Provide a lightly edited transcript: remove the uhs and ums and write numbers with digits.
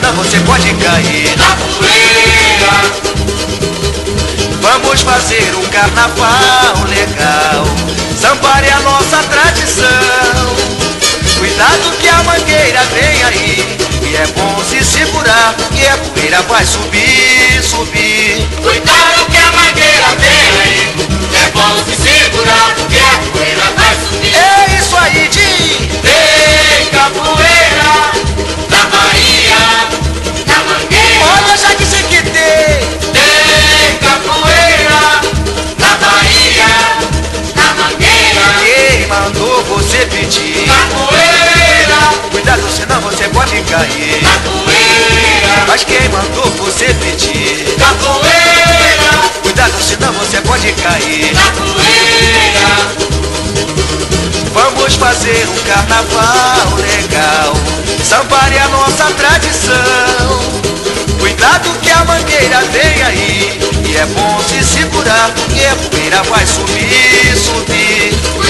senão você pode cair na poeira. Vamos fazer um carnaval legal, sambar é a nossa tradição. Cuidado que a mangueira vem aí, e é bom se segurar, que a poeira vai subir, subir. Cuidado que a mangueira vem aí, é bom se segurar, que a poeira vai subir. É isso aí, Di! Tem capoeira na Bahia, na Mangueira. Olha, já disse que tem! Tem capoeira na Bahia, na Mangueira. Quem mandou você pedir? Capoeira, Cuidado, senão você pode cair. capoeira, Mas quem mandou você pedir? capoeira, Cuidado, senão você pode cair. capoeira. Vamos fazer um carnaval legal, sambar é a nossa tradição. Cuidado que a mangueira vem aí, e é bom se segurar, porque a poeira vai subir, subir.